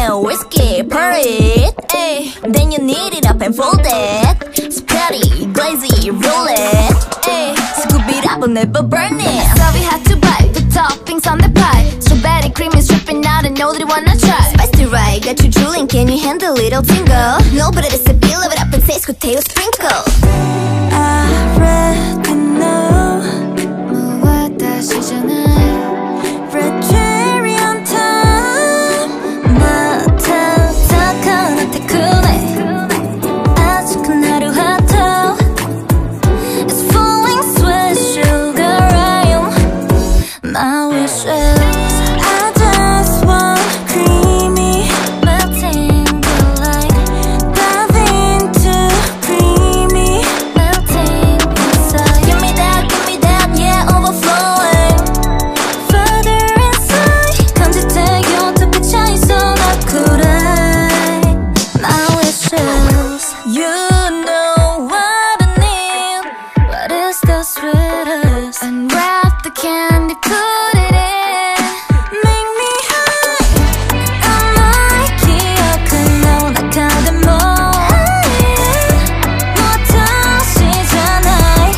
and whiskey, pour it, ay. Then you knead it up and fold it. Spread it, glaze it, roll it, ay. Scoop it up and never burn it. So we had to buy the toppings on the pie. Strawberry cream is dripping out and know that you wanna try. Spicy right, got you drooling, can you handle a little tingle? No, but it's a bill of it up and taste good tail sprinkle. I already know 무엇다 시전을 red cherry on top 맡아서 달콤해 아직은 하루 하도 It's falling sweet sugar rain My wishes I just want creamy melting delight dive into creamy melting inside Give me that, yeah, overflowing. further inside 간직되어 더 차이서 나 그래 My wishes You know what I need What is the sweetest Unwrap the candy, put it in Make me high 아마 기억은 너나 가든 못하시잖아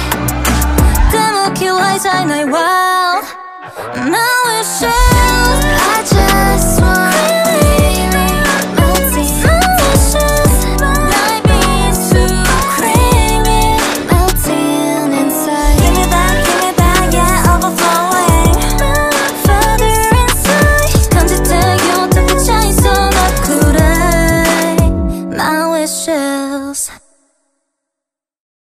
대목이 잘 날 wow My wishes I just want creamy melting My wishes 날 비추 creamy melting inside Give me that, yeah, overflowing Further inside 간직되어 더 차이서 나 그래 My wishes